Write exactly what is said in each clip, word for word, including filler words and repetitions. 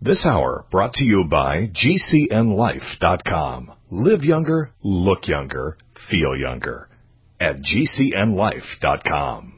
This hour brought to you by G C N life dot com. Live younger, look younger, feel younger at G C N life dot com.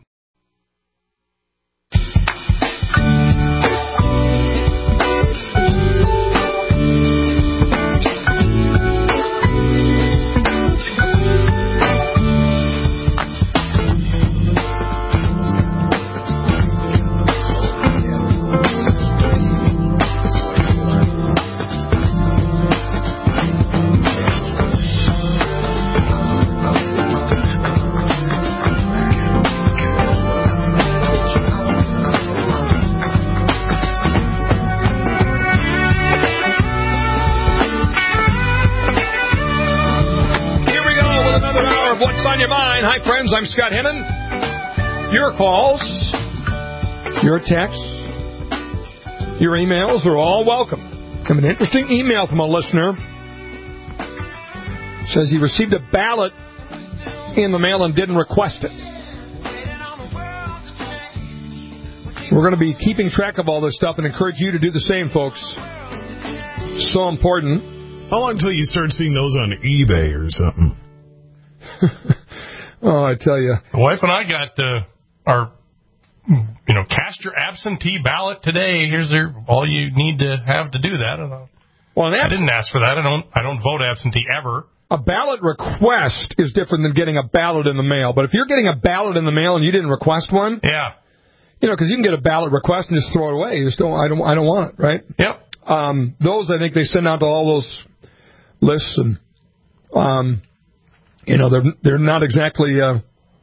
Hi, friends. I'm Scott Hennon. Your calls, your texts, your emails are all welcome. I have an interesting email from a listener. Says he received a ballot in the mail and didn't request it. We're going to be keeping track of all this stuff and encourage you to do the same, folks. So important. How long until you start seeing those on eBay or something? Oh, I tell you. My wife and I got uh, our, you know, cast your absentee ballot today. Here's their, all you need to have to do that. I, don't know. Well, I didn't ask for that. I don't. I don't vote absentee ever. A ballot request is different than getting a ballot in the mail. But if you're getting a ballot in the mail and you didn't request one, yeah, you know, because you can get a ballot request and just throw it away. You just don't. I don't. I don't want it. Right? Yep. Um, those I think they send out to all those lists and, um, you know, they're they're not exactly. Uh,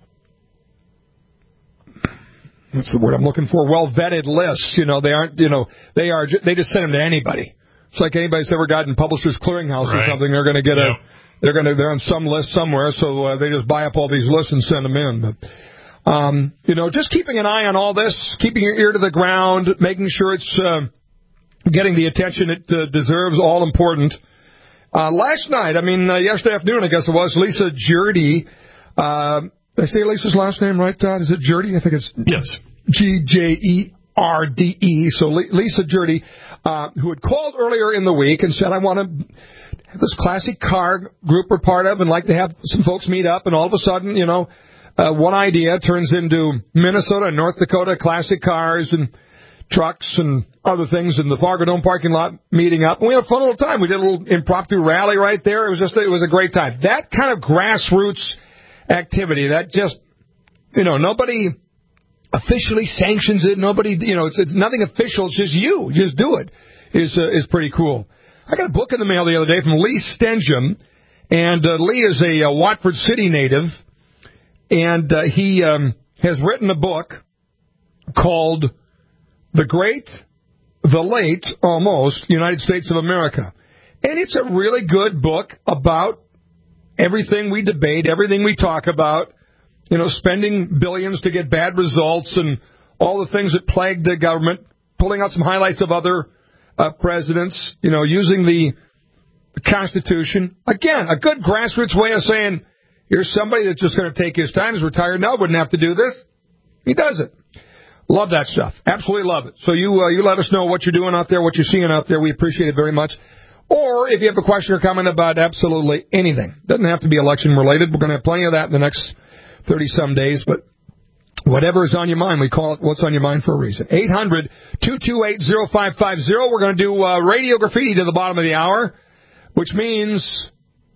What's the word I'm looking for? Well-vetted lists. You know, they aren't, you know, they are, they just send them to anybody. It's like anybody's ever gotten Publishers Clearinghouse right. or something. They're going to get yep. a, they're going to, they're on some list somewhere, so uh, they just buy up all these lists and send them in. But, um, you know, just keeping an eye on all this, keeping your ear to the ground, making sure it's uh, getting the attention it uh, deserves, all important. Uh, last night, I mean, uh, yesterday afternoon, I guess it was, Lisa Jerde, uh, did I say Lisa's last name right, Todd? Is it Jerde? I think it's yes. G J E R D E. So Lisa Jerde, uh, who had called earlier in the week and said, I want to have this classic car group we're part of and like to have some folks meet up. And all of a sudden, you know, uh, one idea turns into Minnesota and North Dakota classic cars and trucks and other things in the Fargo Dome parking lot meeting up. And we had a fun little time. We did a little impromptu rally right there. It was just, it was a great time. That kind of grassroots activity, that just, you know, nobody officially sanctions it. Nobody, you know, it's, it's nothing official. It's just you. Just do it. Is uh, is pretty cool. I got a book in the mail the other day from Lee Stenjum, and uh, Lee is a, a Watford City native, and uh, he um, has written a book called The Great, the Late, Almost United States of America. And it's a really good book about everything we debate, everything we talk about, you know, spending billions to get bad results and all the things that plague the government, pulling out some highlights of other uh, presidents, you know, using the Constitution. Again, a good grassroots way of saying, here's somebody that's just going to take his time, is retired now, wouldn't have to do this. He does it. Love that stuff. Absolutely love it. So you uh, you let us know what you're doing out there, what you're seeing out there. We appreciate it very much. Or if you have a question or comment about absolutely anything. Doesn't have to be election related. We're going to have plenty of that in the next thirty-some days. But whatever is on your mind, we call it What's on Your Mind for a reason. eight hundred, two two eight, oh five five oh. We're going to do uh, radio graffiti to the bottom of the hour, which means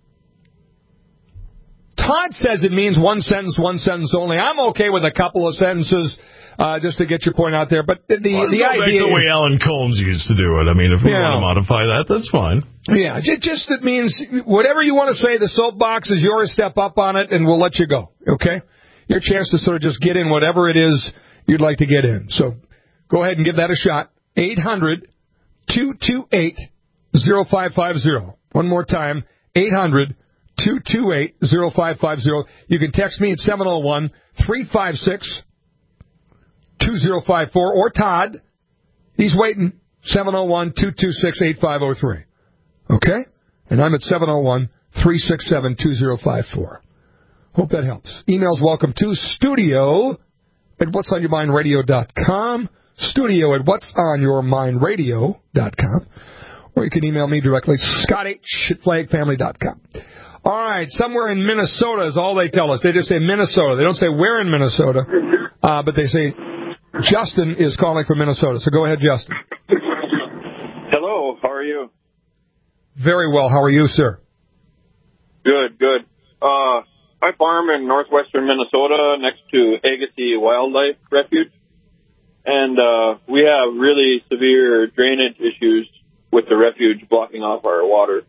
Todd says it means one sentence, one sentence only. I'm okay with a couple of sentences. Uh, just to get your point out there. But the, well, the idea... the way Alan Colmes used to do it. I mean, if we yeah. want to modify that, that's fine. Yeah, just, just it means whatever you want to say, the soapbox is yours, step up on it, and we'll let you go, okay? Your chance to sort of just get in whatever it is you'd like to get in. So go ahead and give that a shot. eight hundred, two two eight, oh five five oh. One more time, eight hundred, two two eight, oh five five oh. You can text me at seven oh one, three five six, two oh five four, or Todd, he's waiting, seven oh one, two two six, eight five oh three. Okay? And I'm at seven oh one, three six seven, two oh five four. Hope that helps. Emails welcome to studio at what's on your mind radio dot com. studio at whats on your mind radio dot com. Or you can email me directly, Scott H at flag family dot com. All right, somewhere in Minnesota is all they tell us. They just say Minnesota. They don't say where in Minnesota, uh, but they say Justin is calling from Minnesota. So go ahead, Justin. Hello, how are you? Very well. How are you, sir? Good, good. Uh, I farm in northwestern Minnesota next to Agassiz Wildlife Refuge, and uh, we have really severe drainage issues with the refuge blocking off our water.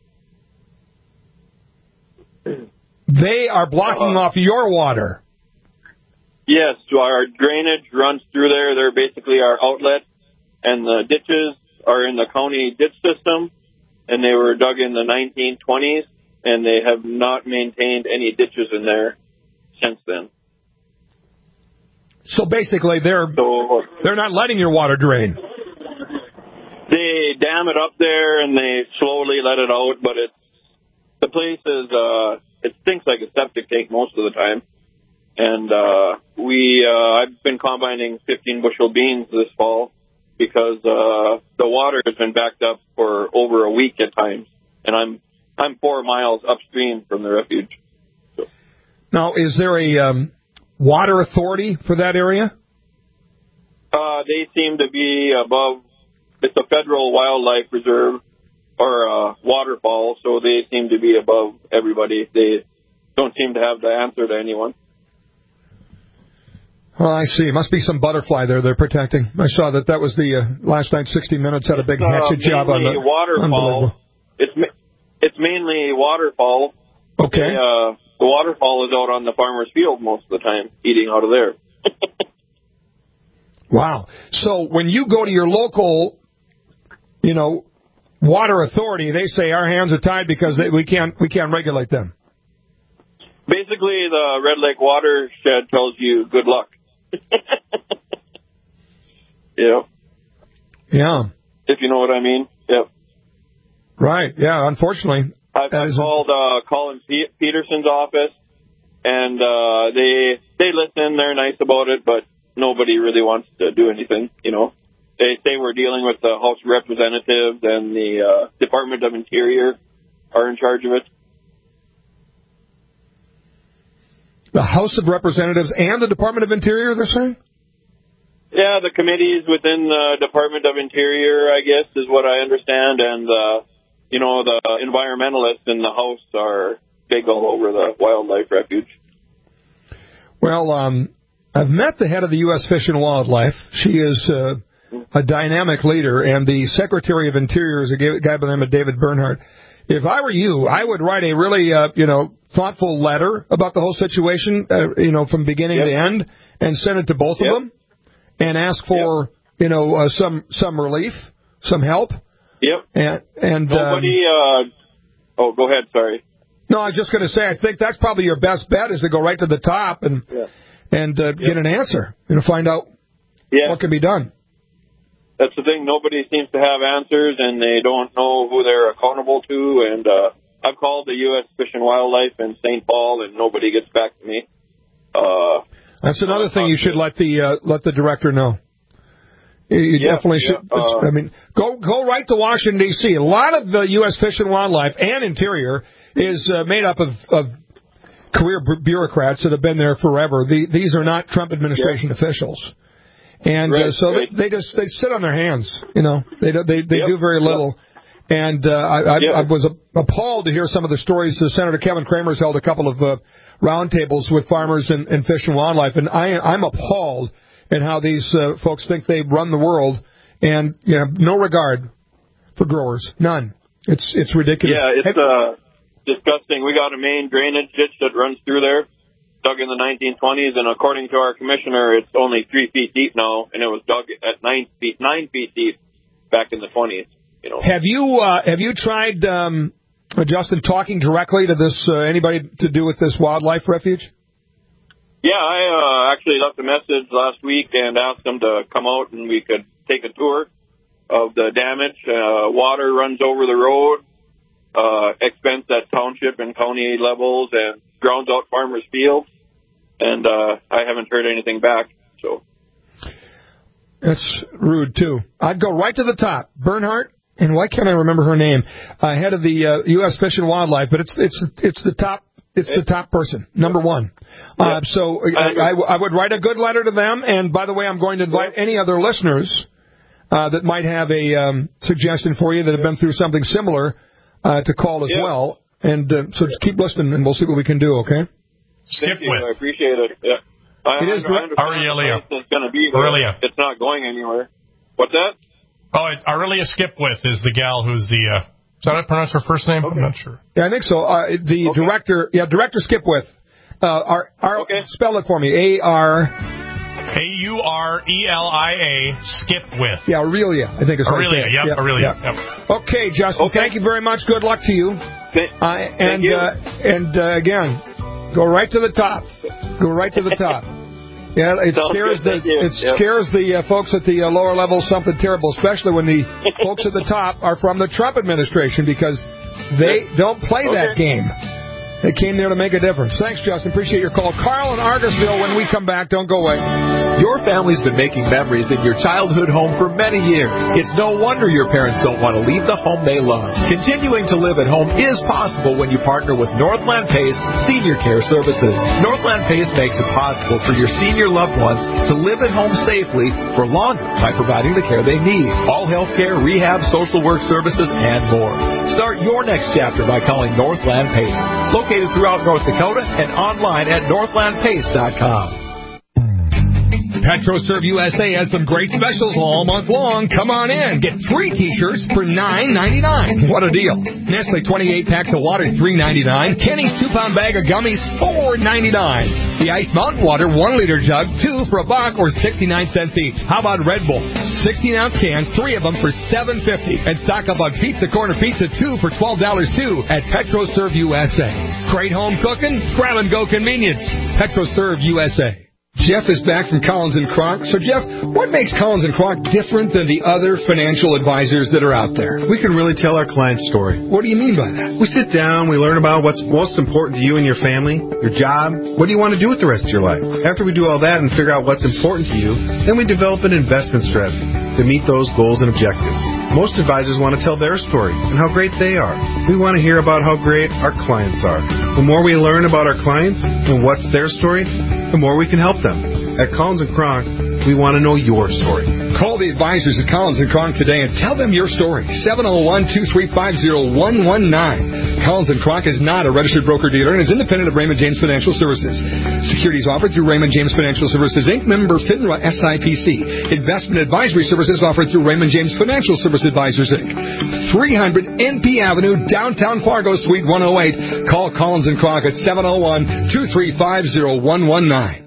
They are blocking uh, off your water? Yes, our drainage runs through there. They're basically our outlet, and the ditches are in the county ditch system, and they were dug in the nineteen twenties, and they have not maintained any ditches in there since then. So basically, they're so, they're not letting your water drain. They dam it up there, and they slowly let it out, but it's the place is, uh, it stinks like a septic tank most of the time. And, uh, we, uh, I've been combining fifteen bushel beans this fall because, uh, the water has been backed up for over a week at times. And I'm, I'm four miles upstream from the refuge. So. Now, is there a, um, water authority for that area? Uh, they seem to be above, it's a federal wildlife reserve. Or uh, waterfall, so they seem to be above everybody. They don't seem to have the answer to anyone. Oh, I see. Must be some butterfly there they're protecting. I saw that that was the uh, last night sixty minutes had a big hatchet uh, job on the waterfall. It's it's mainly waterfall. Okay. They, uh, the waterfall is out on the farmer's field most of the time, eating out of there. Wow. So when you go to your local, you know, water authority, they say our hands are tied because they, we can't we can't regulate them. Basically, the Red Lake watershed tells you good luck. Yeah. Yeah. If you know what I mean. Yep. Right. Yeah. Unfortunately, I've, I've called uh, Colin P- Peterson's office, and uh, they they listen. They're nice about it, but nobody really wants to do anything. You know. They say we're dealing with the House of Representatives and the uh, Department of Interior are in charge of it. The House of Representatives and the Department of Interior, they're saying? Yeah, the committees within the Department of Interior, I guess, is what I understand. And, uh, you know, the environmentalists in the House are big all over the wildlife refuge. Well, um, I've met the head of the U S Fish and Wildlife. She is... Uh, a dynamic leader, and the Secretary of Interior is a guy by the name of David Bernhardt. If I were you, I would write a really, uh, you know, thoughtful letter about the whole situation, uh, you know, from beginning yep. to end, and send it to both yep. of them, and ask for, yep. you know, uh, some some relief, some help. Yep. And, and nobody. Um, uh, oh, go ahead. Sorry. No, I was just going to say, I think that's probably your best bet is to go right to the top and yeah. and uh, yep. get an answer, and find out yeah. what can be done. That's the thing. Nobody seems to have answers, and they don't know who they're accountable to. And uh, I've called the U S Fish and Wildlife in Saint Paul, and nobody gets back to me. Uh, That's another thing you should let the uh, let the director know. You yeah, definitely yeah, should. uh, I mean, go go right to Washington D C. A lot of the U S Fish and Wildlife and Interior is uh, made up of, of career b- bureaucrats that have been there forever. The, these are not Trump administration yeah. officials. And right, uh, so right. they, they just they sit on their hands, you know. They they they yep, do very little. Yep. And uh, I, I, yep. I was appalled to hear some of the stories. Uh, Senator Kevin Kramer's held a couple of uh, roundtables with farmers and, and Fish and Wildlife, and I I'm appalled at how these uh, folks think they run the world, and you know, no regard for growers, none. It's it's ridiculous. Yeah, it's uh, disgusting. We got a main drainage ditch that runs through there. Dug in the nineteen twenties, and according to our commissioner, it's only three feet deep now, and it was dug at nine feet, nine feet deep back in the twenties. You know. Have you uh, have you tried, um, Justin, talking directly to this uh, anybody to do with this wildlife refuge? Yeah, I uh, actually left a message last week and asked them to come out and we could take a tour of the damage. Uh, water runs over the road, uh, expense at township and county levels, and drowns out farmers' fields, and uh, I haven't heard anything back. So, That's rude, too. I'd go right to the top. Bernhardt, and why can't I remember her name? Uh, head of the uh, U S Fish and Wildlife, but it's it's it's the top it's the top person, number one. Uh, so I, I, I would write a good letter to them, and by the way, I'm going to invite any other listeners uh, that might have a um, suggestion for you that have been through something similar uh, to call as well. And uh, so just keep listening, and we'll see what we can do, okay? Skip with. I appreciate it. Yeah. I, it is Aurelia. It's going to be there. Aurelia. It's not going anywhere. What's that? Oh, Aurelia Skipwith is the gal who's the. Uh, is that how I pronounce her first name? Okay. I'm not sure. Yeah, I think so. Uh, the okay. director, yeah, Director Skipwith. Uh, our, our, okay. Spell it for me. A R. A U R E L I A Skipwith. Yeah, Aurelia. I think it's Aurelia. Right yep, yep, Aurelia. Yep. Yep. Okay, Justin. Okay. Thank you very much. Good luck to you. Thank, uh, and thank you. Uh, and uh, again, go right to the top. Go right to the top. Yeah, it Sounds scares good, the it yep. scares the uh, folks at the uh, lower levels something terrible, especially when the folks at the top are from the Trump administration because they don't play okay. that game. They came there to make a difference. Thanks, Justin. Appreciate your call. Carl in Argosville, when we come back, don't go away. Your family's been making memories in your childhood home for many years. It's no wonder your parents don't want to leave the home they love. Continuing to live at home is possible when you partner with Northland Pace Senior Care Services. Northland Pace makes it possible for your senior loved ones to live at home safely for longer by providing the care they need. All health care, rehab, social work services, and more. Start your next chapter by calling Northland Pace. Located throughout North Dakota and online at northland pace dot com. PetroServe U S A has some great specials all month long. Come on in. Get free T-shirts for nine ninety-nine. What a deal. Nestle twenty-eight packs of water, three ninety-nine. Kenny's two-pound bag of gummies, four ninety-nine. The Ice Mountain Water one liter jug, two for a buck or sixty-nine cents each. How about Red Bull? sixteen ounce cans, three of them for seven fifty. And stock up on Pizza Corner Pizza, two for twelve dollars too at PetroServe U S A. Great home cooking, grab and go convenience. PetroServe U S A. Jeff is back from Collins and Kronk. So, Jeff, what makes Collins and Kronk different than the other financial advisors that are out there? We can really tell our client's story. What do you mean by that? We sit down, we learn about what's most important to you and your family, your job, what do you want to do with the rest of your life. After we do all that and figure out what's important to you, then we develop an investment strategy to meet those goals and objectives. Most advisors want to tell their story and how great they are. We want to hear about how great our clients are. The more we learn about our clients and what's their story, the more we can help them. At Collins and Kronk, we want to know your story. Call the advisors at Collins and Kronk today and tell them your story. seven oh one, two three five, oh one one nine. Collins and Kronk is not a registered broker-dealer and is independent of Raymond James Financial Services. Securities offered through Raymond James Financial Services, Incorporated. Member FINRA S I P C. Investment advisory services offered through Raymond James Financial Service Advisors, Incorporated. three hundred N P Avenue, downtown Fargo, Suite one oh eight. Call Collins and Kronk at seven oh one, two three five, oh one one nine.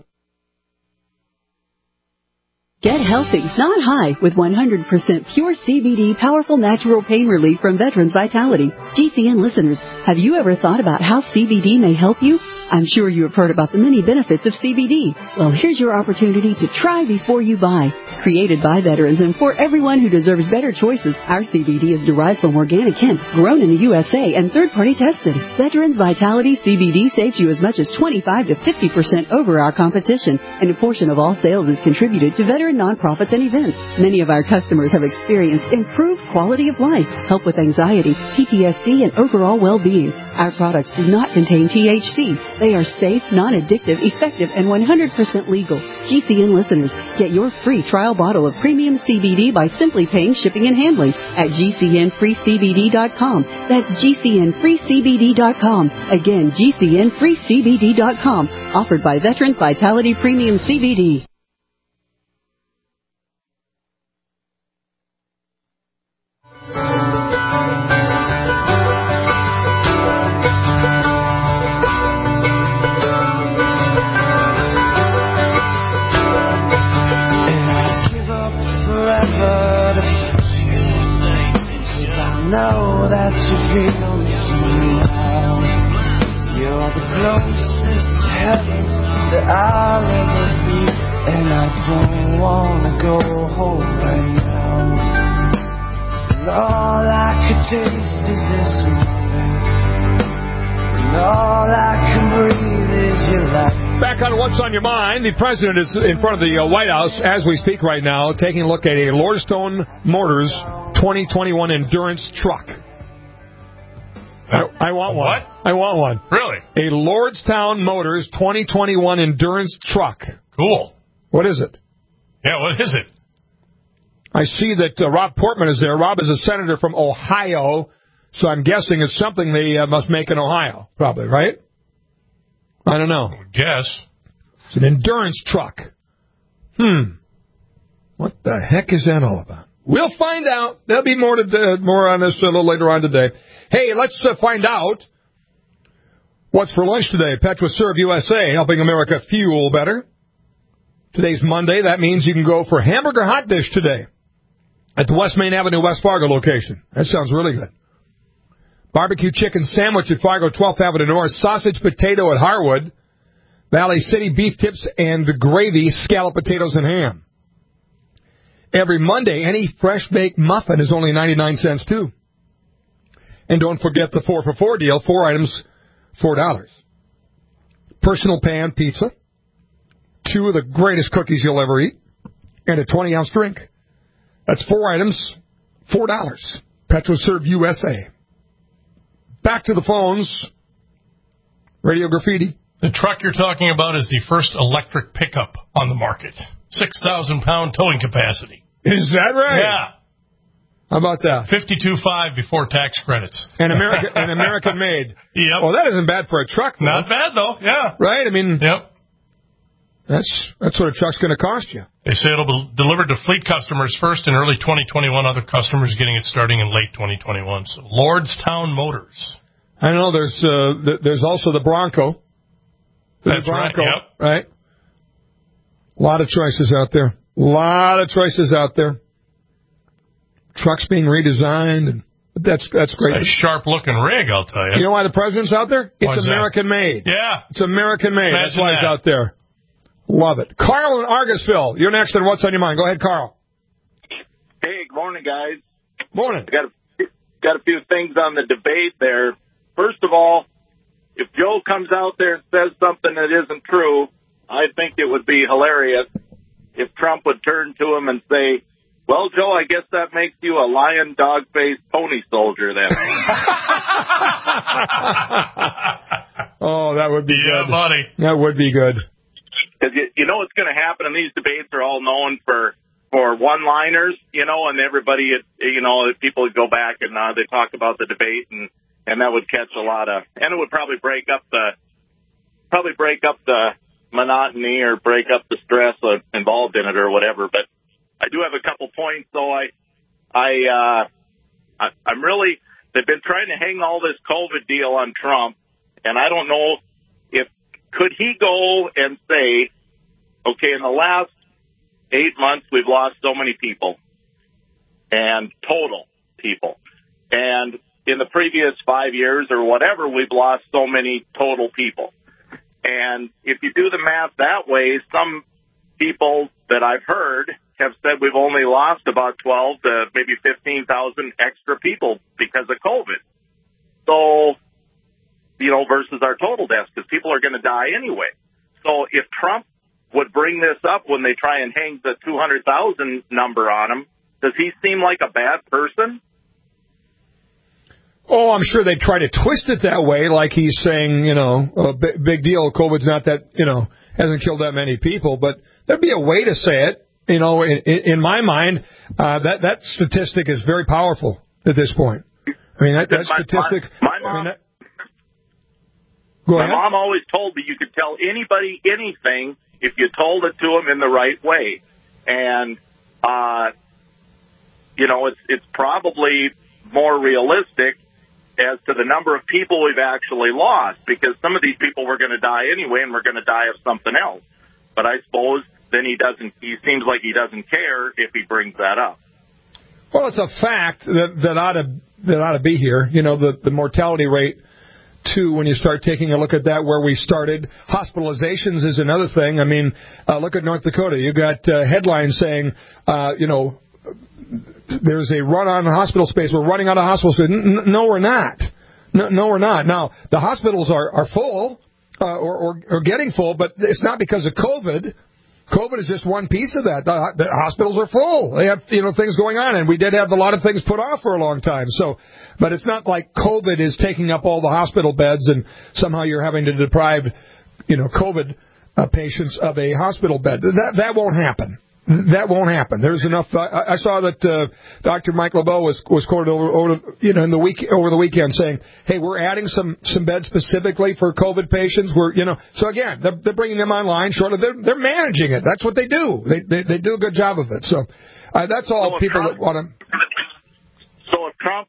Get healthy, not high, with one hundred percent pure C B D powerful natural pain relief from Veterans Vitality. G C N listeners, have you ever thought about how C B D may help you? I'm sure you have heard about the many benefits of C B D. Well, here's your opportunity to try before you buy. Created by veterans and for everyone who deserves better choices, our C B D is derived from organic hemp, grown in the U S A, and third-party tested. Veterans Vitality C B D saves you as much as twenty-five to fifty percent over our competition, and a portion of all sales is contributed to veteran nonprofits and events. Many of our customers have experienced improved quality of life, help with anxiety, P T S D, and overall well-being. Our products do not contain T H C. They are safe, non-addictive, effective, and one hundred percent legal. G C N listeners, get your free trial bottle of premium C B D by simply paying shipping and handling at G C N free C B D dot com. That's G C N free C B D dot com. Again, G C N free C B D dot com. Offered by Veterans Vitality Premium C B D. Know that you feel me somehow. You're the closest to heaven that I'll ever be, and I don't wanna go home right now. And all I could taste is this moment, and all I can breathe is your light. Back on What's on Your Mind, the president is in front of the uh, White House as we speak right now, taking a look at a Lordstown Motors twenty twenty-one Endurance truck. I, I want one. What? I want one. Really? A Lordstown Motors twenty twenty-one Endurance truck. Cool. What is it? Yeah, what is it? I see that uh, Rob Portman is there. Rob is a senator from Ohio, so I'm guessing it's something they uh, must make in Ohio, probably, right? I don't know. I guess. It's an endurance truck. Hmm. What the heck is that all about? We'll find out. There'll be more to uh, more on this a little later on today. Hey, let's uh, find out what's for lunch today. PetroServe U S A, helping America fuel better. Today's Monday. That means you can go for hamburger hot dish today at the West Main Avenue, West Fargo location. That sounds really good. Barbecue chicken sandwich at Fargo, twelfth Avenue North. Sausage potato at Harwood. Valley City beef tips and gravy, scalloped potatoes and ham. Every Monday, any fresh baked muffin is only ninety-nine cents too. And don't forget the four for four deal. Four items, four dollars. Personal pan pizza. Two of the greatest cookies you'll ever eat. And a twenty ounce drink. That's four items, four dollars. PetroServe U S A. Back to the phones. Radio Graffiti. The truck you're talking about is the first electric pickup on the market. six thousand pound towing capacity. Is that right? Yeah. How about that? fifty-two five before tax credits. And American, and American made. Yep. Well, that isn't bad for a truck, though. Not bad, though. Yeah. Right? I mean, yep. That's that's what a truck's going to cost you. They say it'll be delivered to fleet customers first in early twenty twenty-one. Other customers getting it starting in late twenty twenty-one. So Lordstown Motors. I know there's uh, th- there's also the Bronco. There's That's the Bronco, right. Yep. Right. A lot of choices out there. A lot of choices out there. Trucks being redesigned, and that's that's great. It's a sharp looking rig, I'll tell you. You know why the president's out there? Why It's is American that? made. Yeah. It's American made. Imagine That's why that. it's out there. Love it. Carl in Argosville, you're next on What's on Your Mind. Go ahead, Carl. Hey, good morning, guys. Morning. Got a, got a few things on the debate there. First of all, if Joe comes out there and says something that isn't true, I think it would be hilarious if Trump would turn to him and say, well, Joe, I guess that makes you a lion, dog-faced pony soldier then. Oh, that would be yeah, good. buddy. That would be good. Because you, you know what's going to happen, and these debates are all known for, for one-liners, you know, and everybody, you know, people would go back and uh, they talk about the debate, and, and that would catch a lot of, and it would probably break up the, probably break up the monotony or break up the stress involved in it or whatever. But I do have a couple points, though. I, I, uh, I, I'm really, they've been trying to hang all this COVID deal on Trump, and I don't know if, could he go and say, okay, in the last eight months, we've lost so many people, and total people. And in the previous five years or whatever, we've lost so many total people. And if you do the math that way, some people that I've heard have said we've only lost about twelve to maybe fifteen thousand extra people because of COVID. So, you know, versus our total deaths, because people are going to die anyway. So if Trump would bring this up when they try and hang the two hundred thousand number on him, does he seem like a bad person? Oh, I'm sure they try to twist it that way, like he's saying, you know, a big, big deal. COVID's not that, you know, hasn't killed that many people. But there'd be a way to say it. You know, in, in my mind, uh, that that statistic is very powerful at this point. I mean, that, that my, statistic. My, my mom, I mean, that, go my ahead. mom always told me you could tell anybody anything if you told it to them in the right way. And, uh, you know, it's it's probably more realistic as to the number of people we've actually lost, because some of these people were going to die anyway, and we're going to die of something else. But I suppose then he doesn't. He seems like he doesn't care if he brings that up. Well, it's a fact that that ought to that ought to be here. You know, the the mortality rate too. When you start taking a look at that, where we started, hospitalizations is another thing. I mean, uh, look at North Dakota. You got uh, headlines saying, uh, you know, there's a run on hospital space. We're running out of hospital space. No, we're not. No, no, we're not. Now, the hospitals are, are full. uh, or, or, or getting full, but it's not because of COVID. COVID is just one piece of that. The, the hospitals are full. They have, you know, things going on, and we did have a lot of things put off for a long time. So, but it's not like COVID is taking up all the hospital beds, and somehow you're having to deprive, you know, COVID uh, patients of a hospital bed. That that won't happen. That won't happen. There's enough. I, I saw that uh, Doctor Mike LeBeau was was quoted over, over, you know, in the week over the weekend saying, "Hey, we're adding some, some beds specifically for COVID patients." We're, you know, so again, they're, they're bringing them online. Shortly, they're they're managing it. That's what they do. They they, they do a good job of it. So uh, that's all so people Trump, that want to. So if Trump,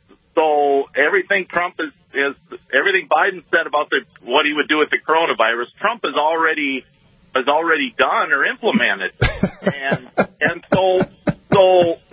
so everything Trump is is everything Biden said about the what he would do with the coronavirus, Trump is already. is already done or implemented, and and so so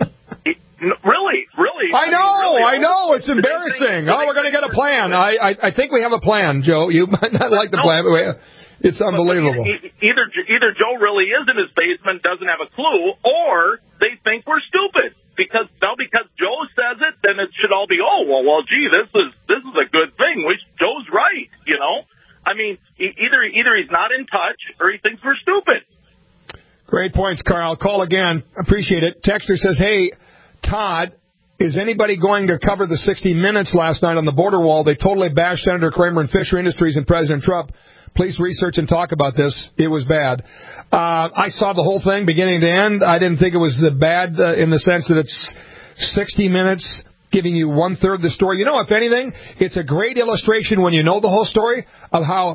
it, really really I know I, mean, really, I know it's embarrassing. Think, oh, we're going to get a plan. I, I I think we have a plan, Joe. You might not like the no, plan, but it's unbelievable. Either either Joe really is in his basement, doesn't have a clue, or they think we're stupid because now because Joe says it, then it should all be oh well well gee this is this is a good thing. Which Joe's right, you know. I mean, either either he's not in touch or he thinks we're stupid. Great points, Carl. Call again. Appreciate it. Texter says, hey, Todd, is anybody going to cover the sixty minutes last night on the border wall? They totally bashed Senator Kramer and Fisher Industries and President Trump. Please research and talk about this. It was bad. Uh, I saw the whole thing beginning to end. I didn't think it was bad uh, in the sense that it's sixty minutes. Giving you one-third of the story. You know, if anything, it's a great illustration when you know the whole story of how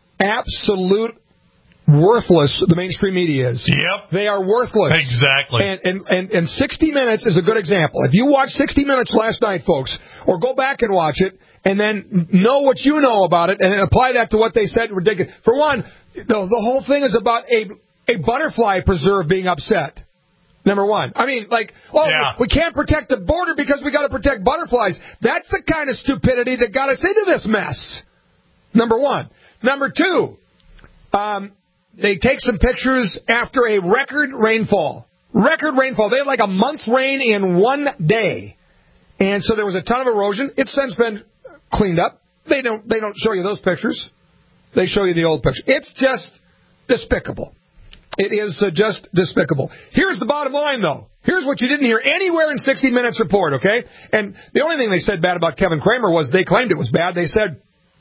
absolute worthless the mainstream media is. Yep. They are worthless. Exactly. And, and, and, and sixty minutes is a good example. If you watch sixty minutes last night, folks, or go back and watch it, and then know what you know about it, and apply that to what they said, ridiculous. For one, the, the whole thing is about a, a butterfly preserve being upset. Number one. I mean, like, oh, yeah. we can't protect the border because we got to protect butterflies. That's the kind of stupidity that got us into this mess. Number one. Number two, um, they take some pictures after a record rainfall. Record rainfall. They had like a month's rain in one day. And so there was a ton of erosion. It's since been cleaned up. They don't, they don't show you those pictures. They show you the old pictures. It's just despicable. It is uh, just despicable. Here's the bottom line, though. Here's what you didn't hear anywhere in sixty minutes report, okay? And the only thing they said bad about Kevin Kramer was they claimed it was bad. They said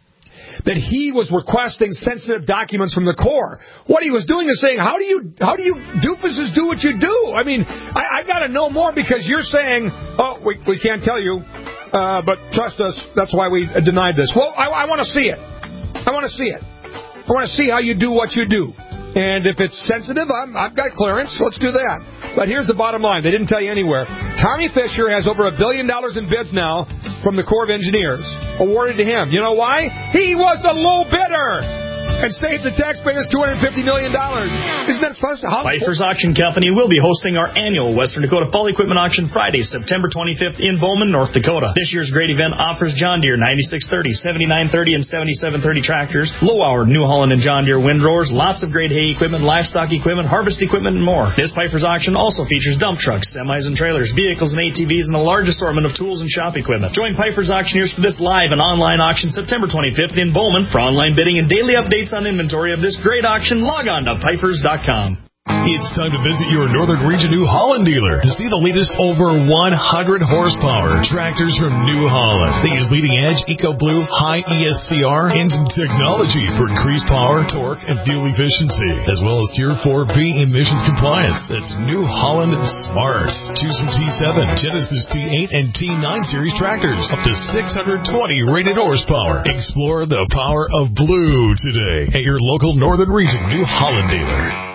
that he was requesting sensitive documents from the Corps. What he was doing is saying, how do you how do you doofuses do what you do? I mean, I, I got to know more because you're saying, oh, we, we can't tell you, uh, but trust us, that's why we denied this. Well, I, I want to see it. I want to see it. I want to see how you do what you do. And if it's sensitive, I'm, I've got clearance. Let's do that. But here's the bottom line. They didn't tell you anywhere. Tommy Fisher has over a billion dollars in bids now from the Corps of Engineers awarded to him. You know why? He was the low bidder and saved the taxpayers two hundred fifty million dollars. Isn't that fun? Pfeiffer's Auction Company will be hosting our annual Western Dakota Fall Equipment Auction Friday, September twenty-fifth in Bowman, North Dakota. This year's great event offers John Deere ninety-six thirty, seventy-nine thirty, and seventy-seven thirty tractors, low-hour New Holland and John Deere windrowers, lots of great hay equipment, livestock equipment, harvest equipment, and more. This Pfeiffer's Auction also features dump trucks, semis and trailers, vehicles and A T Vs, and a large assortment of tools and shop equipment. Join Pfeiffer's Auctioneers for this live and online auction September twenty-fifth in Bowman. For online bidding and daily updates on inventory of this great auction, log on to Pfeifers dot com. It's time to visit your Northern Region New Holland dealer to see the latest over one hundred horsepower tractors from New Holland. They use leading-edge EcoBlue high E S C R engine technology for increased power, torque, and fuel efficiency, as well as Tier four B emissions compliance. That's New Holland Smart. Choose from T seven, Genesis T eight, and T nine series tractors, up to six hundred twenty rated horsepower. Explore the power of blue today at your local Northern Region New Holland dealer.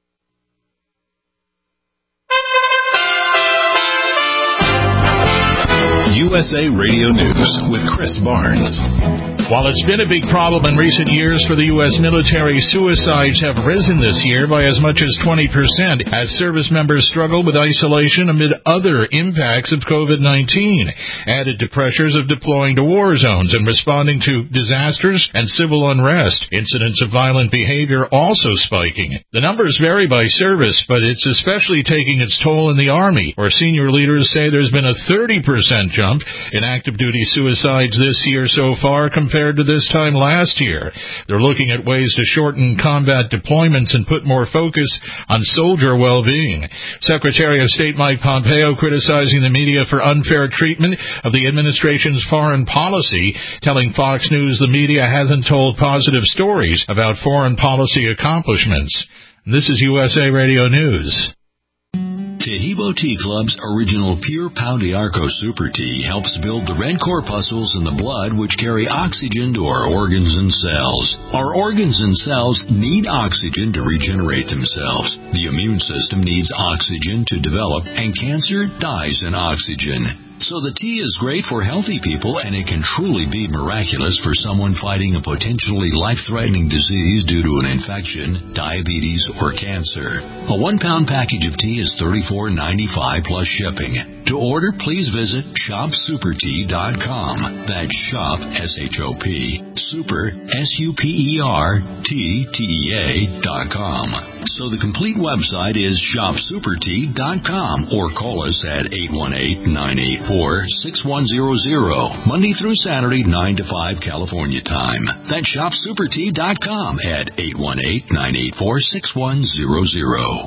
U S A Radio News with Chris Barnes. While it's been a big problem in recent years for the U S military, suicides have risen this year by as much as twenty percent as service members struggle with isolation amid other impacts of COVID nineteen, added to pressures of deploying to war zones and responding to disasters and civil unrest. Incidents of violent behavior also spiking. The numbers vary by service, but it's especially taking its toll in the Army, where senior leaders say there's been a thirty percent jump percent in active duty suicides this year so far compared to this time last year. They're looking at ways to shorten combat deployments and put more focus on soldier well-being. Secretary of State Mike Pompeo criticizing the media for unfair treatment of the administration's foreign policy, telling Fox News the media hasn't told positive stories about foreign policy accomplishments. This is U S A Radio News. Tahibo Tea Club's original Pure Pau d'Arco Super Tea helps build the red corpuscles in the blood which carry oxygen to our organs and cells. Our organs and cells need oxygen to regenerate themselves. The immune system needs oxygen to develop, and cancer dies in oxygen. So the tea is great for healthy people, and it can truly be miraculous for someone fighting a potentially life-threatening disease due to an infection, diabetes, or cancer. A one-pound package of tea is thirty-four ninety-five plus shipping. To order, please visit shop super tea dot com. That's shop, S H O P, super, S U P E R, T, T E A dot com. So the complete website is shop super tea dot com, or call us at eight one eight, nine eight four, six one zero zero, Monday through Saturday, nine to five California time. That's shop super tea dot com at eight one eight, nine eight four, six one zero zero.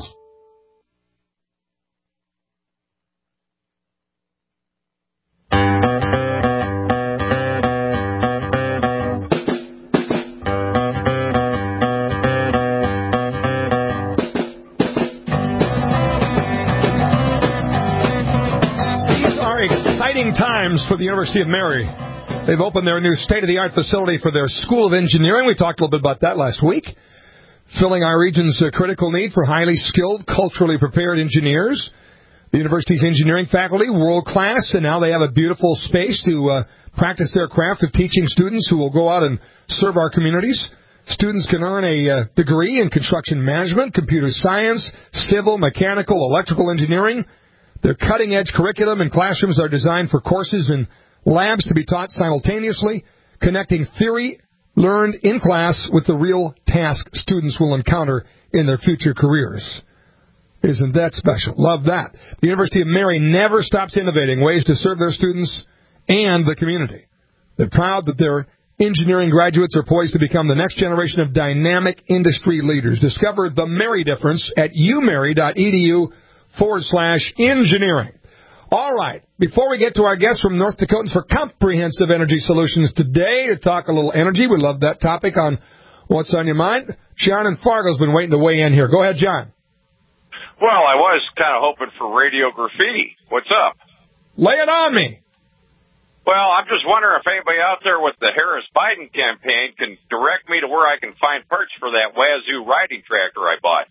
Times for the University of Mary. They've opened their new state-of-the-art facility for their School of Engineering. We talked a little bit about that last week. Filling our region's uh, critical need for highly skilled, culturally prepared engineers. The university's engineering faculty, world-class, and now they have a beautiful space to uh, practice their craft of teaching students who will go out and serve our communities. Students can earn a uh, degree in construction management, computer science, civil, mechanical, electrical engineering. Their cutting-edge curriculum and classrooms are designed for courses and labs to be taught simultaneously, connecting theory learned in class with the real task students will encounter in their future careers. Isn't that special? Love that. The University of Mary never stops innovating ways to serve their students and the community. They're proud that their engineering graduates are poised to become the next generation of dynamic industry leaders. Discover the Mary difference at umary.edu forward slash engineering. All right. Before we get to our guests from North Dakotans for Comprehensive Energy Solutions today to talk a little energy, we love that topic on What's on Your Mind. John in Fargo's been waiting to weigh in here. Go ahead, John. Well, I was kind of hoping for radio graffiti. What's up? Lay it on me. Well, I'm just wondering if anybody out there with the Harris-Biden campaign can direct me to where I can find parts for that Wazoo riding tractor I bought.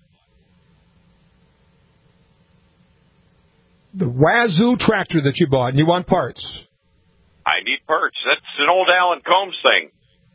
The Wazoo tractor that you bought, and you want parts. I need parts. That's an old Alan Combs thing.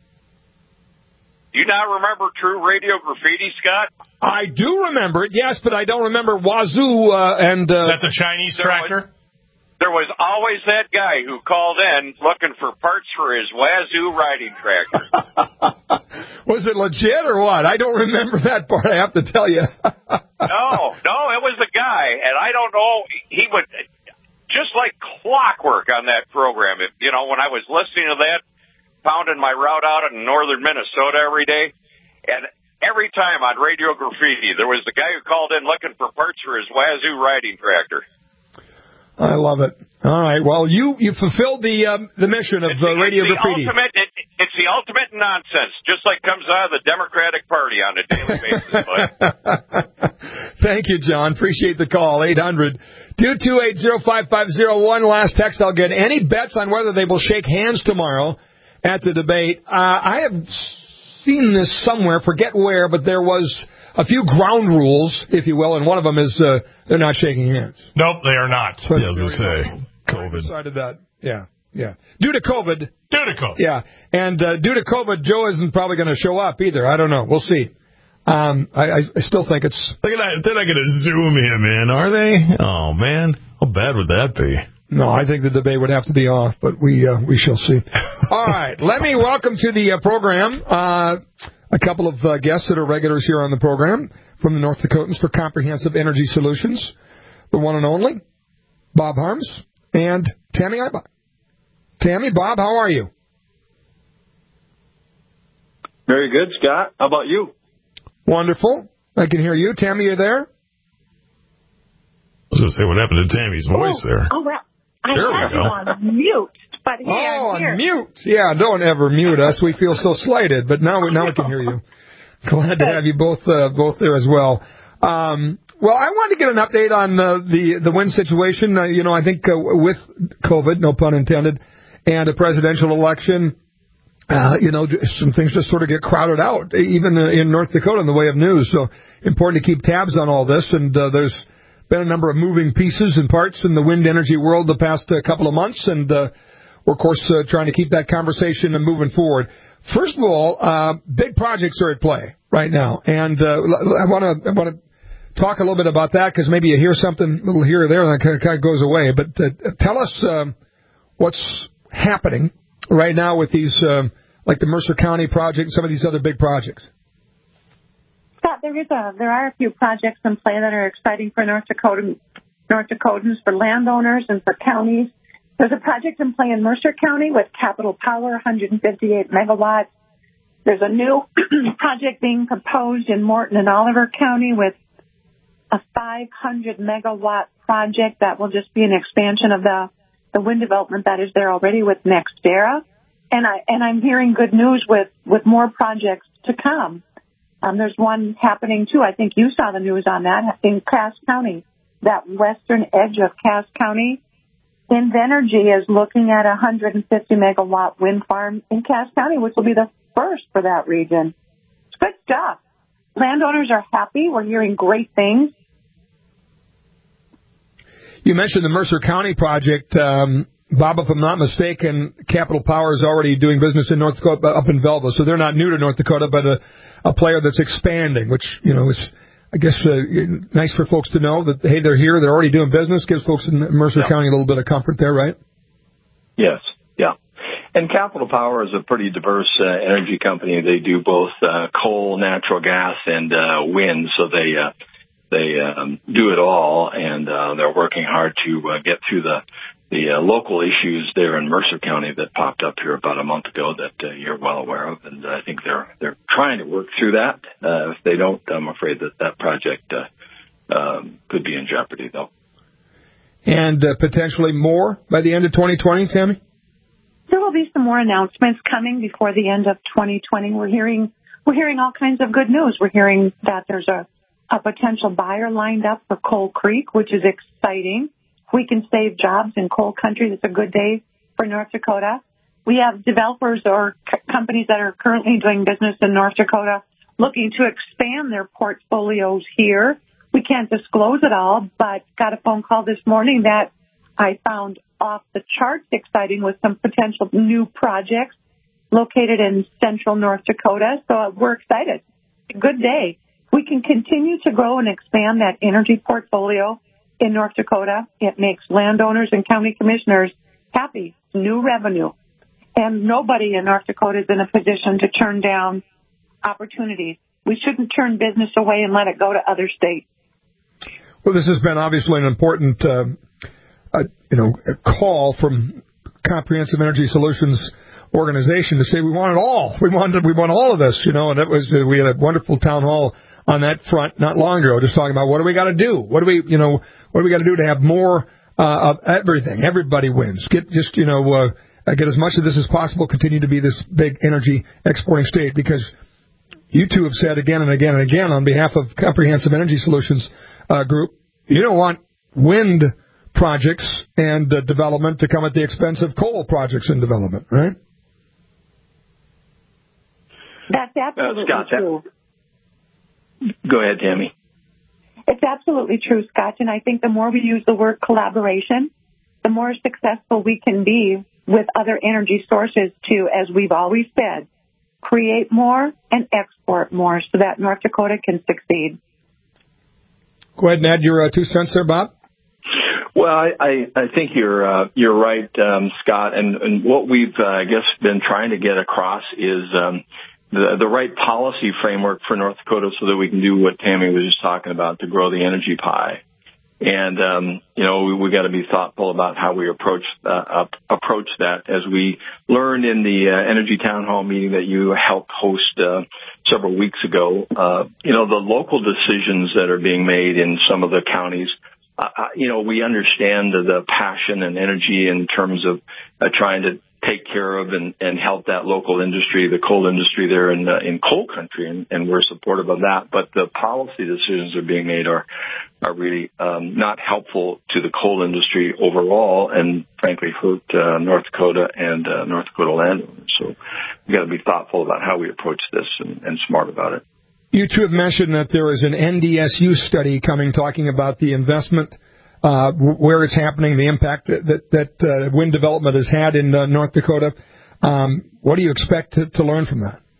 Do you not remember True Radio Graffiti, Scott? I do remember it, yes, but I don't remember Wazoo uh, and... Uh, Is that the Chinese there tractor? Was, there was always that guy who called in looking for parts for his Wazoo riding tractor. Was it legit or what? I don't remember that part, I have to tell you. no, no, it was the guy, and I don't know, he would, just like clockwork on that program. If, you know, when I was listening to that, pounding my route out in northern Minnesota every day, and every time on Radio Graffiti, there was the guy who called in looking for parts for his Wazoo riding tractor. I love it. All right. Well, you, you fulfilled the um, the mission of uh, Radio it's the Graffiti. Ultimate, it, it's the ultimate nonsense, just like comes out of the Democratic Party on a daily basis. But. Thank you, John. Appreciate the call. eight hundred, two two eight, oh five five oh. One last text I'll get. Any bets on whether they will shake hands tomorrow at the debate? Uh, I have seen this somewhere, forget where, but there was a few ground rules, if you will, and one of them is uh, they're not shaking hands. Nope, they are not. So yeah, I was going to say, COVID. I decided that, yeah, yeah. Due to COVID. Due to COVID. Yeah, and uh, due to COVID, Joe isn't probably going to show up either. I don't know. We'll see. Um, I, I still think it's... They're not, they're not going to Zoom him in, are they? Oh, man. How bad would that be? No, I think the debate would have to be off, but we uh, we shall see. All right, let me welcome to the uh, program uh, a couple of uh, guests that are regulars here on the program from the North Dakotans for Comprehensive Energy Solutions, the one and only Bob Harms and Tammy Eibach. Tammy, Bob, how are you? Very good, Scott. How about you? Wonderful. I can hear you. Tammy, you there? I was going to say, what happened to Tammy's voice oh, there? Oh, well, I there had you on mute, but hey, oh, I'm here. on mute. Yeah, don't ever mute us. We feel so slighted, but now we, now we can hear you. Glad to have you both uh, both there as well. Um, well, I wanted to get an update on uh, the the wind situation. Uh, you know, I think uh, with COVID, no pun intended, and a presidential election, uh, you know, some things just sort of get crowded out, even uh, in North Dakota in the way of news. So important to keep tabs on all this, and uh, there's been a number of moving pieces and parts in the wind energy world the past uh, couple of months, and uh, we're, of course, uh, trying to keep that conversation and moving forward. First of all, uh, big projects are at play right now, and uh, I want to I want to talk a little bit about that because maybe you hear something a little here or there and that kind of, kind of goes away. But uh, tell us um, what's happening right now with these, um, like the Mercer County project, some of these other big projects. Scott, there is a there are a few projects in play that are exciting for North Dakota, North Dakotans, for landowners, and for counties. There's a project in play in Mercer County with Capital Power, one hundred fifty-eight megawatts. There's a new project being proposed in Morton and Oliver County with a five hundred megawatt project that will just be an expansion of the, the wind development that is there already with NextEra. And I and I'm hearing good news with, with more projects to come. Um, there's one happening too. I think you saw the news on that in Cass County, that western edge of Cass County. Invenergy is looking at a one hundred fifty megawatt wind farm in Cass County, which will be the first for that region. It's good stuff. Landowners are happy. We're hearing great things. You mentioned the Mercer County project. Um, Bob, if I'm not mistaken, Capital Power is already doing business in North Dakota, up in Velva. So they're not new to North Dakota, but a, a player that's expanding, which, you know, is, I guess, uh, nice for folks to know that, hey, they're here, they're already doing business, gives folks in Mercer yeah. County a little bit of comfort there, right? Yes, yeah. And Capital Power is a pretty diverse uh, energy company. They do both uh, coal, natural gas, and uh, wind, so they uh, they um, do it all, and uh, they're working hard to uh, get through the the uh, local issues there in Mercer County that popped up here about a month ago that uh, you're well aware of, and I think they're they're trying to work through that. Uh, if they don't, I'm afraid that that project uh, um, could be in jeopardy, though. And uh, potentially more by the end of twenty twenty, Tammy? There will be some more announcements coming before the end of twenty twenty. We're hearing we're hearing all kinds of good news. We're hearing that there's a, a potential buyer lined up for Coal Creek, which is exciting. We can save jobs in coal country. That's a good day for North Dakota. We have developers or c- companies that are currently doing business in North Dakota looking to expand their portfolios here. We can't disclose it all, but got a phone call this morning that I found off the charts exciting with some potential new projects located in central North Dakota. So we're excited. Good day. We can continue to grow and expand that energy portfolio in North Dakota. It makes landowners and county commissioners happy. New revenue. And nobody in North Dakota is in a position to turn down opportunities. We shouldn't turn business away and let it go to other states. Well, this has been obviously an important, uh, uh, you know, call from Comprehensive Energy Solutions organization to say we want it all. We want we want all of this, you know. And it was uh, we had a wonderful town hall on that front not long ago, just talking about what do we got to do? What do we, you know, what do we got to do to have more uh, of everything? Everybody wins. Get just, you know, uh, get as much of this as possible. Continue to be this big energy exporting state, because you two have said again and again and again on behalf of Comprehensive Energy Solutions uh, Group, you don't want wind projects and uh, development to come at the expense of coal projects and development, right? That's absolutely uh, Scott, true. Go ahead, Tammy. It's absolutely true, Scott, and I think the more we use the word collaboration, the more successful we can be with other energy sources to, as we've always said, create more and export more so that North Dakota can succeed. Go ahead and add your uh, two cents there, Bob. Well, I, I, I think you're uh, you're right, um, Scott, and, and what we've, uh, I guess, been trying to get across is um, the the right policy framework for North Dakota so that we can do what Tammy was just talking about, to grow the energy pie. And, um, you know, we, we got to be thoughtful about how we approach, uh, approach that. As we learned in the uh, Energy Town Hall meeting that you helped host uh, several weeks ago, uh, you know, the local decisions that are being made in some of the counties, uh, you know, we understand the, the passion and energy in terms of uh, trying to take care of and, and help that local industry, the coal industry there in uh, in coal country, and, and we're supportive of that. But the policy decisions that are being made are are really um, not helpful to the coal industry overall, and frankly hurt uh, North Dakota and uh, North Dakota landowners. So we got to be thoughtful about how we approach this and, and smart about it. You two have mentioned that there is an N D S U study coming talking about the investment. Uh, where it's happening, the impact that that, that uh, wind development has had in uh, North Dakota. Um, what do you expect to, to learn from that?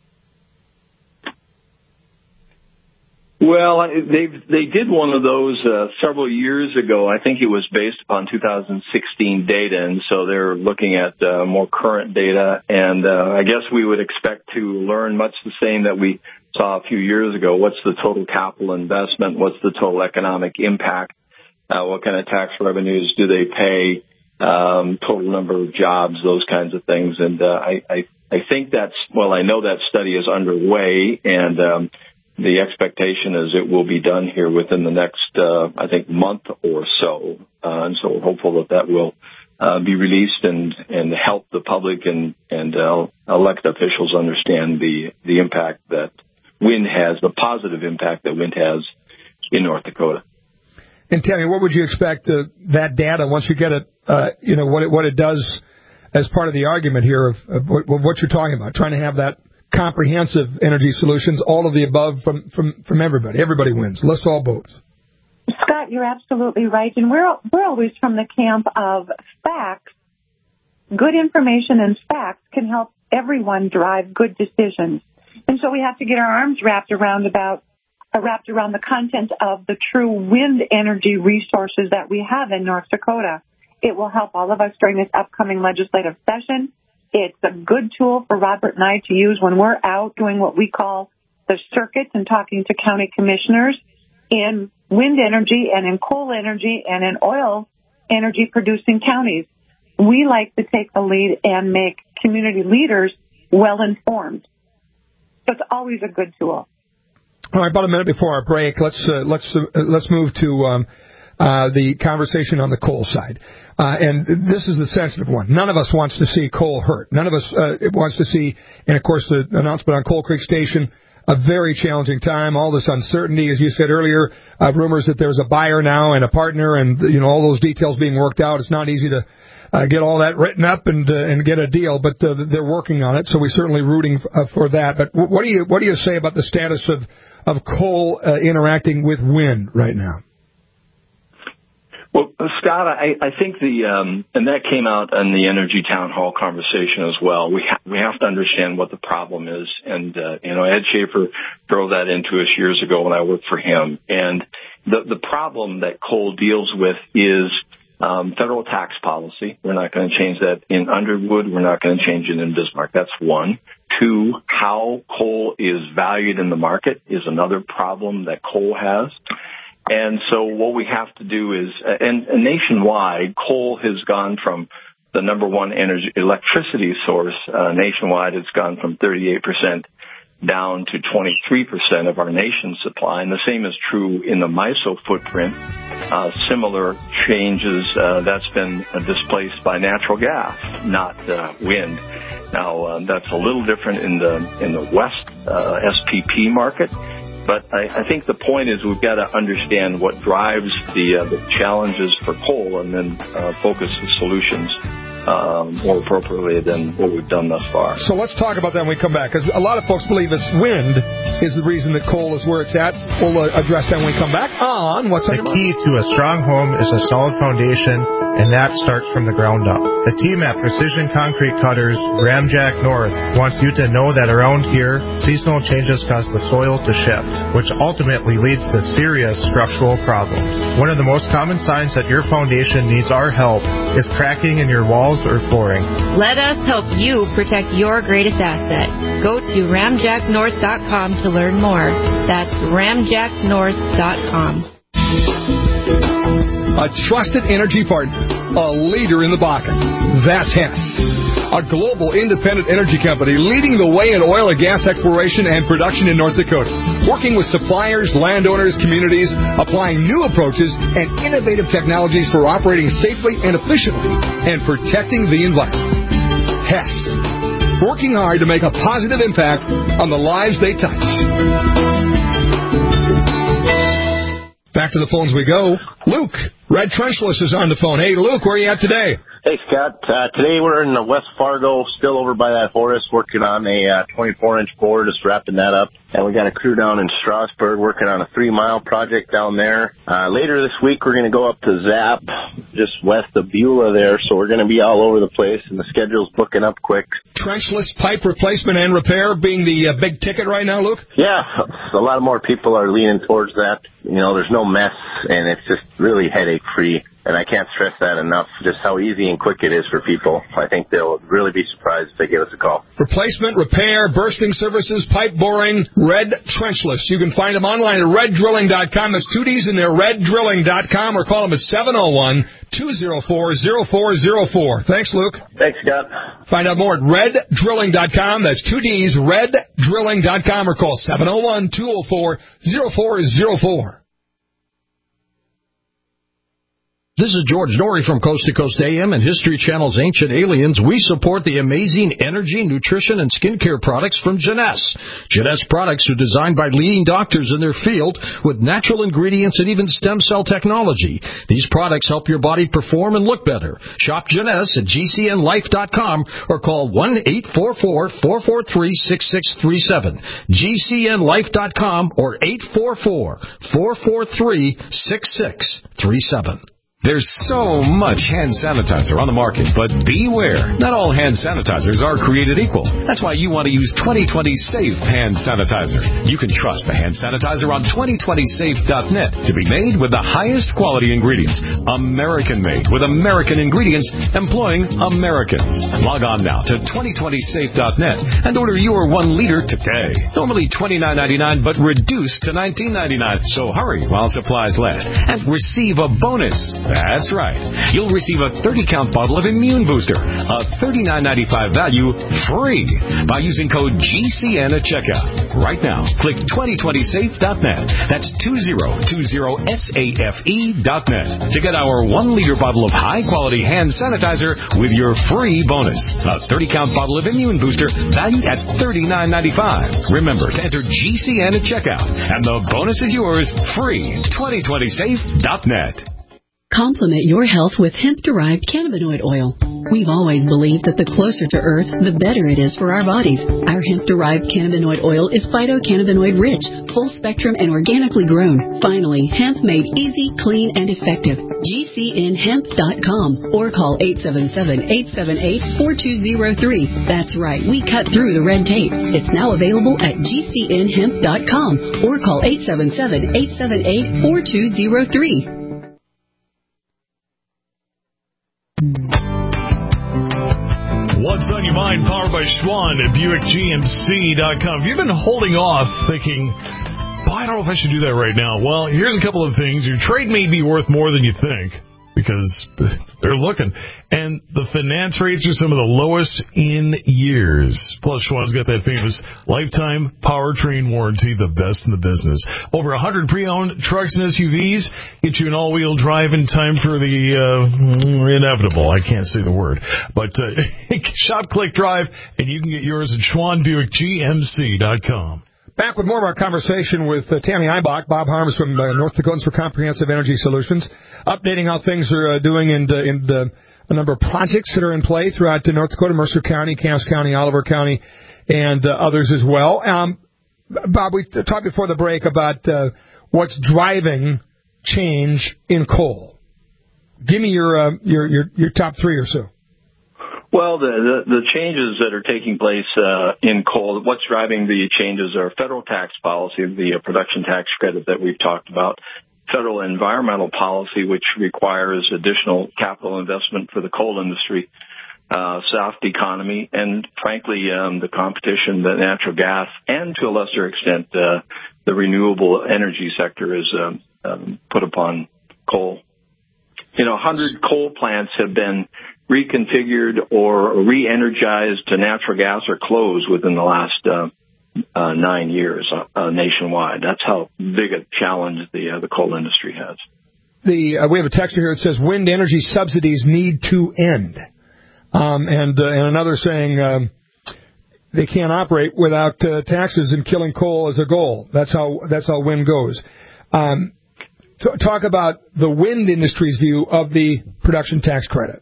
Well, they they did one of those uh, several years ago. I think it was based upon two thousand sixteen data, and so they're looking at uh, more current data. And uh, I guess we would expect to learn much the same that we saw a few years ago. What's the total capital investment? What's the total economic impact? Uh, what kind of tax revenues do they pay, um, total number of jobs, those kinds of things. And uh, I, I, I think that's, well, I know that study is underway, and um, the expectation is it will be done here within the next, uh, I think, month or so. Uh, and so we're hopeful that that will uh, be released and, and help the public and, and uh, elected officials understand the, the impact that wind has, the positive impact that wind has in North Dakota. And tell me, what would you expect uh, that data, once you get it, uh, you know, what it, what it does as part of the argument here of, of what, what you're talking about, trying to have that comprehensive energy solutions, all of the above from, from, from everybody. Everybody wins. Lifts all boats. Scott, you're absolutely right. And we're, we're always from the camp of facts. Good information and facts can help everyone drive good decisions. And so we have to get our arms wrapped around about wrapped around the content of the true wind energy resources that we have in North Dakota. It will help all of us during this upcoming legislative session. It's a good tool for Robert and I to use when we're out doing what we call the circuits and talking to county commissioners in wind energy and in coal energy and in oil energy producing counties. We like to take the lead and make community leaders well informed. So it's always a good tool. All right, about a minute before our break, let's uh, let's uh, let's move to um, uh, the conversation on the coal side. Uh, and this is the sensitive one. None of us wants to see coal hurt. None of us uh, wants to see, and of course, the announcement on Coal Creek Station, a very challenging time. All this uncertainty, as you said earlier, uh, rumors that there's a buyer now and a partner, and you know all those details being worked out. It's not easy to uh, get all that written up and uh, and get a deal, but uh, they're working on it. So we're certainly rooting f- uh, for that. But what do you what do you say about the status of of coal uh, interacting with wind right now? Well, Scott, I, I think the um, and that came out in the Energy Town Hall conversation as well. We ha- we have to understand what the problem is, and uh, you know, Ed Schaefer drove that into us years ago when I worked for him. And the the problem that coal deals with is um, federal tax policy. We're not going to change that in Underwood. We're not going to change it in Bismarck. That's one. Two, how coal is valued in the market is another problem that coal has. And so what we have to do is, and, and nationwide, coal has gone from the number one energy electricity source uh, nationwide. It's gone from thirty-eight percent down to twenty-three percent of our nation's supply. And the same is true in the MISO footprint. Uh, similar changes, uh, that's been uh, displaced by natural gas, not uh, wind. Now, uh, that's a little different in the in the West uh, S P P market. But I, I think the point is we've got to understand what drives the, uh, the challenges for coal and then uh, focus the solutions um, more appropriately than what we've done thus far. So let's talk about that when we come back, because a lot of folks believe it's wind is the reason that coal is where it's at. We'll uh, address that when we come back on What's on Your Mind. The key to a strong home is a solid foundation, and that starts from the ground up. The team at Precision Concrete Cutters, Ramjack North, wants you to know that around here, seasonal changes cause the soil to shift, which ultimately leads to serious structural problems. One of the most common signs that your foundation needs our help is cracking in your walls or flooring. Let us help you protect your greatest asset. Go to ramjack north dot com to learn more. That's ramjack north dot com. a trusted energy partner, a leader in the Bakken. That's Hess, a global independent energy company leading the way in oil and gas exploration and production in North Dakota, working with suppliers, landowners, communities, applying new approaches and innovative technologies for operating safely and efficiently and protecting the environment. Hess, working hard to make a positive impact on the lives they touch. Back to the phones we go. Luke, Red Trenchless is on the phone. Hey, Luke, where are you at today? Hey, Scott. Uh, today we're in West Fargo, still over by that Horace, working on a uh, twenty-four inch bore, just wrapping that up. And we got a crew down in Strasburg working on a three-mile project down there. Uh, later this week, we're going to go up to Zap, just west of Beulah there. So we're going to be all over the place, and the schedule's booking up quick. Trenchless pipe replacement and repair being the uh, big ticket right now, Luke? Yeah, a lot more people are leaning towards that. You know, there's no mess, and it's just really headache-free. And I can't stress that enough, just how easy and quick it is for people. I think they'll really be surprised if they give us a call. Replacement, repair, bursting services, pipe boring, Red Trenchless. You can find them online at red drilling dot com. That's two D's in there, red drilling dot com, or call them at seven oh one, two oh four, oh four oh four. Thanks, Luke. Thanks, Scott. Find out more at red drilling dot com. That's two D's, red drilling dot com, or call seven oh one, two oh four, oh four oh four. This is George Norrie from Coast to Coast A M and History Channel's Ancient Aliens. We support the amazing energy, nutrition, and skincare products from Jeunesse. Jeunesse products are designed by leading doctors in their field with natural ingredients and even stem cell technology. These products help your body perform and look better. Shop Jeunesse at G C N life dot com or call one eight four four, four four three, six six three seven. G C N life dot com or eight four four, four four three, six six three seven. There's so much hand sanitizer on the market, but beware. Not all hand sanitizers are created equal. That's why you want to use twenty twenty Safe Hand Sanitizer. You can trust the hand sanitizer on twenty twenty safe dot net to be made with the highest quality ingredients. American-made with American ingredients employing Americans. Log on now to twenty twenty safe dot net and order your one liter today. Normally twenty-nine ninety-nine, but reduced to nineteen ninety-nine. So hurry while supplies last and receive a bonus. That's right. You'll receive a thirty count bottle of Immune Booster, a thirty-nine ninety-five value, free by using code G C N at checkout. Right now, click twenty twenty safe dot net. That's two zero two zero safe dot net to get our one liter bottle of high-quality hand sanitizer with your free bonus. A thirty count bottle of Immune Booster valued at thirty-nine ninety-five. Remember to enter G C N at checkout, and the bonus is yours free. twenty twenty safe dot net. Complement your health with hemp-derived cannabinoid oil. We've always believed that the closer to Earth, the better it is for our bodies. Our hemp-derived cannabinoid oil is phytocannabinoid-rich, full-spectrum, and organically grown. Finally, hemp made easy, clean, and effective. G C N hemp dot com or call eight seven seven, eight seven eight, four two zero three. That's right, we cut through the red tape. It's now available at G C N hemp dot com or call eight seven seven, eight seven eight, four two zero three. What's on your mind? Powered by Schwann at Buick G M C dot com. Have you been holding off thinking, boy, I don't know if I should do that right now? Well, here's a couple of things. Your trade may be worth more than you think because they're looking. And the finance rates are some of the lowest in years. Plus, Schwann's got that famous lifetime powertrain warranty, the best in the business. Over one hundred pre-owned trucks and S U Vs get you an all-wheel drive in time for the uh, inevitable. I can't say the word. But uh, shop, click, drive, and you can get yours at Schwann Buick G M C dot com. Back with more of our conversation with uh, Tammy Eibach, Bob Harms from uh, North Dakotans for Comprehensive Energy Solutions, updating how things are uh, doing in, uh, in uh, a number of projects that are in play throughout uh, North Dakota, Mercer County, Cass County, Oliver County, and uh, others as well. Um, Bob, we talked before the break about uh, what's driving change in coal. Give me your uh, your, your your top three or so. Well, the, the, the changes that are taking place uh, in coal, what's driving the changes are federal tax policy, the uh, production tax credit that we've talked about, federal environmental policy, which requires additional capital investment for the coal industry, uh, soft economy, and frankly, um, the competition that natural gas and to a lesser extent uh, the renewable energy sector is um, um, put upon coal. you know, one hundred coal plants have been reconfigured or re-energized to natural gas or closed within the last uh, uh, nine years uh, nationwide. That's how big a challenge the uh, the coal industry has. The uh, we have a texter here that says wind energy subsidies need to end, um, and uh, and another saying um, they can't operate without uh, taxes, and killing coal as a goal. That's how that's how wind goes. Um, t- talk about the wind industry's view of the production tax credit.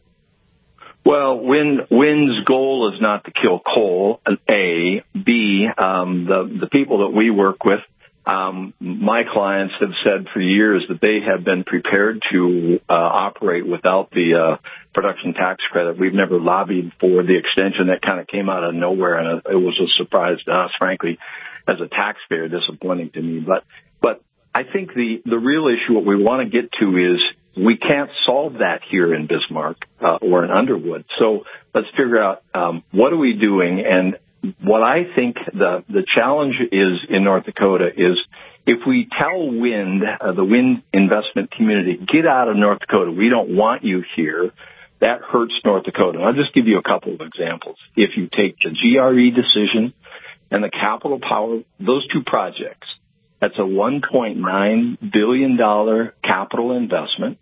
Well, wind, wind's goal is not to kill coal, A. B, um, the, the people that we work with, um, my clients have said for years that they have been prepared to uh, operate without the uh, production tax credit. We've never lobbied for the extension. That kind of came out of nowhere, and it was a surprise to us, frankly, as a taxpayer, disappointing to me. But, but I think the, the real issue, what we want to get to is, we can't solve that here in Bismarck uh, or in Underwood. So let's figure out um, what are we doing. And what I think the the challenge is in North Dakota is if we tell wind, uh, the wind investment community, get out of North Dakota, we don't want you here, that hurts North Dakota. And I'll just give you a couple of examples. If you take the G R E decision and the Capital Power, those two projects, that's a one point nine billion dollars capital investment.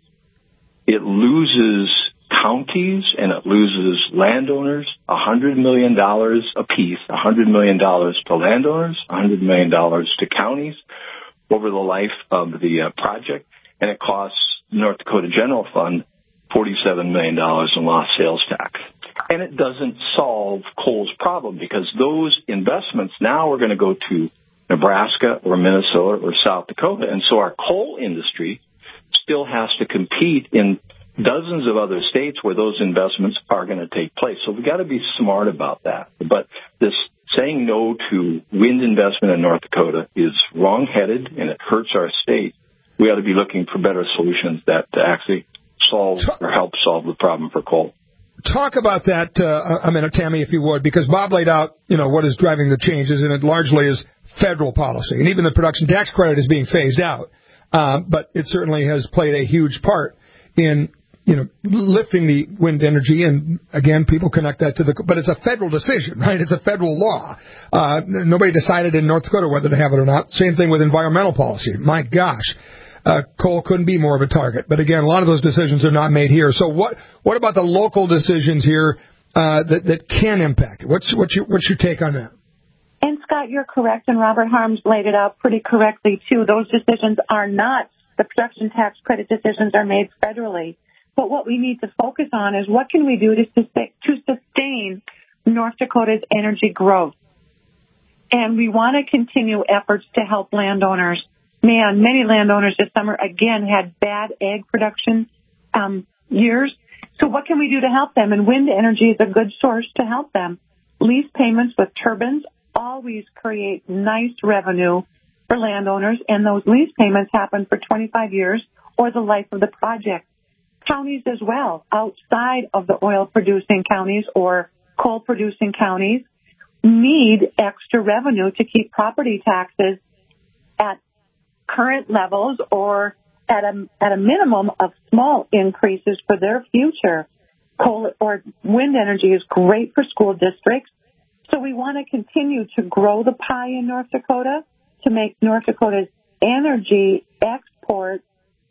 It loses counties and it loses landowners one hundred million dollars apiece, one hundred million dollars to landowners, one hundred million dollars to counties over the life of the uh, project. And it costs North Dakota General Fund forty-seven million dollars in lost sales tax. And it doesn't solve coal's problem because those investments now are going to go to Nebraska or Minnesota or South Dakota. And so our coal industry still has to compete in dozens of other states where those investments are going to take place. So we've got to be smart about that. But this saying no to wind investment in North Dakota is wrong-headed, and it hurts our state. We ought to be looking for better solutions that actually solve or help solve the problem for coal. Talk about that uh, a minute, Tammy, if you would, because Bob laid out, you know, what is driving the changes, and it largely is federal policy. And even the production tax credit is being phased out. Uh, but it certainly has played a huge part in, you know, lifting the wind energy. And again, people connect that to the, but it's a federal decision, right? It's a federal law. Uh, nobody decided in North Dakota whether to have it or not. Same thing with environmental policy. My gosh, uh, coal couldn't be more of a target. But again, a lot of those decisions are not made here. So what, what about the local decisions here, uh, that, that can impact it? What's, what's your, what's your take on that? And, Scott, you're correct, and Robert Harms laid it out pretty correctly, too. Those decisions are not, the production tax credit decisions are made federally. But what we need to focus on is what can we do to, to sustain North Dakota's energy growth. And we want to continue efforts to help landowners. Man, many landowners this summer, again, had bad ag production um, years. So what can we do to help them? And wind energy is a good source to help them. Lease payments with turbines always create nice revenue for landowners, and those lease payments happen for twenty-five years or the life of the project. Counties as well, outside of the oil-producing counties or coal-producing counties, need extra revenue to keep property taxes at current levels or at a, at a minimum of small increases for their future. Coal or wind energy is great for school districts. So we want to continue to grow the pie in North Dakota to make North Dakota's energy export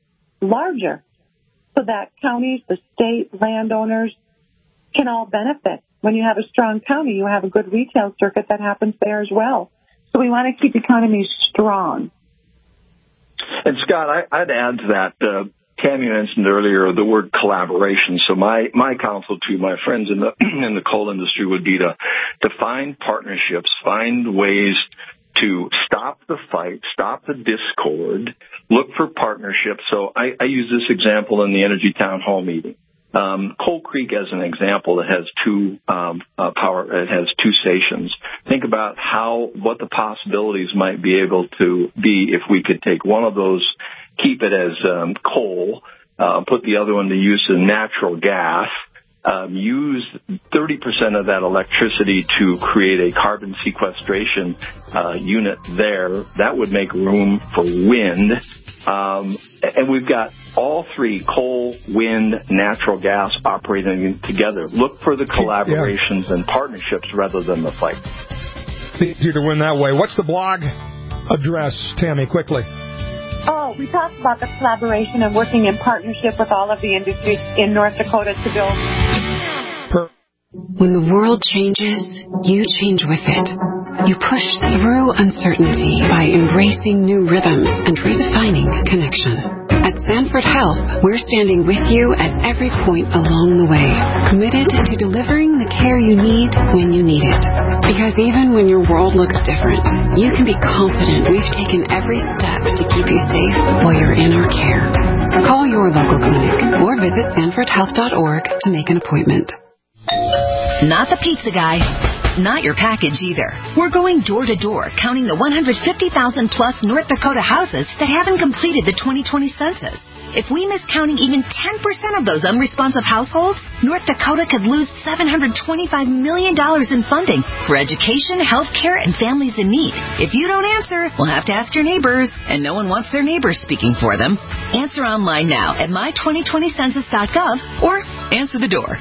larger so that counties, the state, landowners can all benefit. When you have a strong county, you have a good retail circuit that happens there as well. So we want to keep economies strong. And, Scott, I, I'd add to that. Uh, Tammy mentioned earlier the word collaboration. So my, my counsel to my friends in the in the coal industry would be to to find partnerships, find ways to stop the fight, stop the discord, look for partnerships. So I, I use this example in the Energy Town Hall meeting. Um, Coal Creek, as an example, it has two um, uh, power. It has two stations. Think about how what the possibilities might be able to be if we could take one of those, keep it as um, coal, uh, put the other one to use as natural gas, um, use thirty percent of that electricity to create a carbon sequestration uh, unit there. That would make room for wind. Um, and we've got all three, coal, wind, natural gas, operating together. Look for the collaborations yeah. and partnerships rather than the fight. Easier to win that way. What's the blog address, Tammy, quickly? Oh, we talked about the collaboration and working in partnership with all of the industries in North Dakota to build. Per- when the world changes, you change with it. You push through uncertainty by embracing new rhythms and redefining connection. At Sanford Health, we're standing with you at every point along the way, committed to delivering the care you need when you need it. Because even when your world looks different, you can be confident we've taken every step to keep you safe while you're in our care. Call your local clinic or visit sanford health dot org to make an appointment. Not the pizza guy. Not your package either. We're going door to door, counting the one hundred fifty thousand plus North Dakota houses that haven't completed the twenty twenty census. If we miss counting even ten percent of those unresponsive households, North Dakota could lose seven hundred twenty-five million dollars in funding for education, health care, and families in need. If you don't answer, we'll have to ask your neighbors, and no one wants their neighbors speaking for them. Answer online now at my twenty twenty census dot gov or answer the door.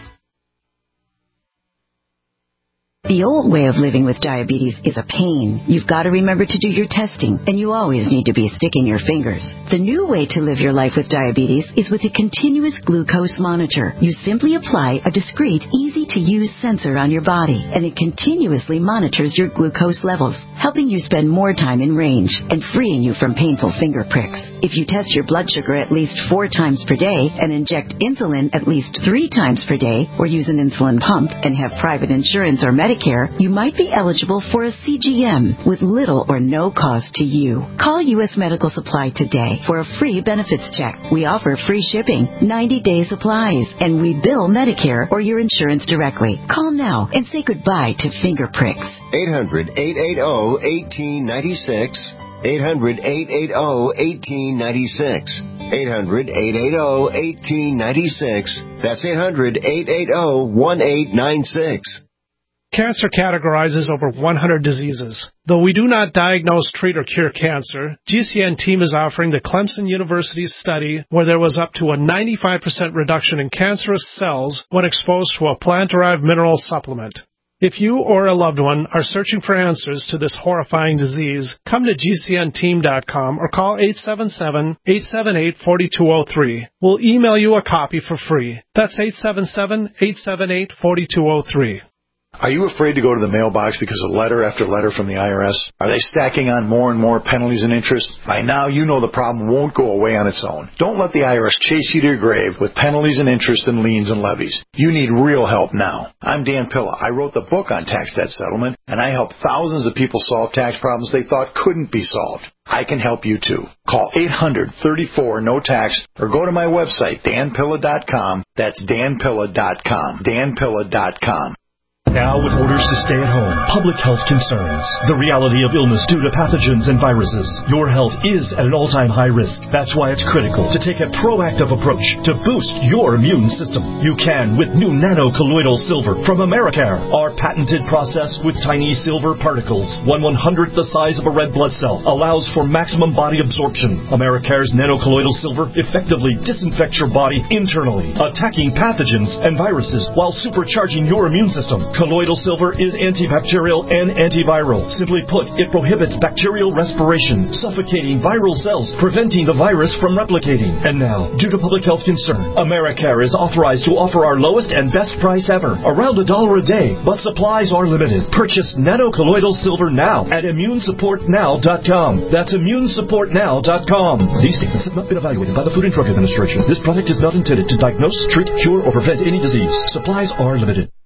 The old way of living with diabetes is a pain. You've got to remember to do your testing, and you always need to be sticking your fingers. The new way to live your life with diabetes is with a continuous glucose monitor. You simply apply a discreet, easy-to-use sensor on your body, and it continuously monitors your glucose levels, helping you spend more time in range and freeing you from painful finger pricks. If you test your blood sugar at least four times per day and inject insulin at least three times per day, or use an insulin pump and have private insurance or Medicare, you might be eligible for a C G M with little or no cost to you. Call U S Medical Supply today for a free benefits check. We offer free shipping, ninety-day supplies, and we bill Medicare or your insurance directly. Call now and say goodbye to finger pricks. eight hundred, eight eighty, one eight nine six. eight hundred, eight eighty, one eight nine six. eight hundred, eight eighty, one eight nine six. That's eight hundred, eight eighty, one eight nine six. Cancer categorizes over one hundred diseases. Though we do not diagnose, treat, or cure cancer, G C N team is offering the Clemson University study where there was up to a ninety-five percent reduction in cancerous cells when exposed to a plant-derived mineral supplement. If you or a loved one are searching for answers to this horrifying disease, come to G C N team dot com or call eight seven seven, eight seven eight, four two zero three. We'll email you a copy for free. That's eight seven seven, eight seven eight, four two zero three. Are you afraid to go to the mailbox because of letter after letter from the I R S? Are they stacking on more and more penalties and interest? By now, you know the problem won't go away on its own. Don't let the I R S chase you to your grave with penalties and interest and liens and levies. You need real help now. I'm Dan Pilla. I wrote the book on tax debt settlement, and I helped thousands of people solve tax problems they thought couldn't be solved. I can help you too. Call eight hundred, thirty-four, no tax or go to my website, dan pilla dot com. That's dan pilla dot com. dan pilla dot com. Now with orders to stay at home, public health concerns, the reality of illness due to pathogens and viruses, your health is at an all-time high risk. That's why it's critical to take a proactive approach to boost your immune system. You can with new nano-colloidal silver from Americare. Our patented process with tiny silver particles, one one-hundredth the size of a red blood cell, allows for maximum body absorption. Americare's nano-colloidal silver effectively disinfects your body internally, attacking pathogens and viruses while supercharging your immune system. Colloidal silver is antibacterial and antiviral. Simply put, it prohibits bacterial respiration, suffocating viral cells, preventing the virus from replicating. And now, due to public health concern, Americare is authorized to offer our lowest and best price ever, around a dollar a day, but supplies are limited. Purchase nano-colloidal silver now at immune support now dot com. That's immune support now dot com. These statements have not been evaluated by the Food and Drug Administration. This product is not intended to diagnose, treat, cure, or prevent any disease. Supplies are limited.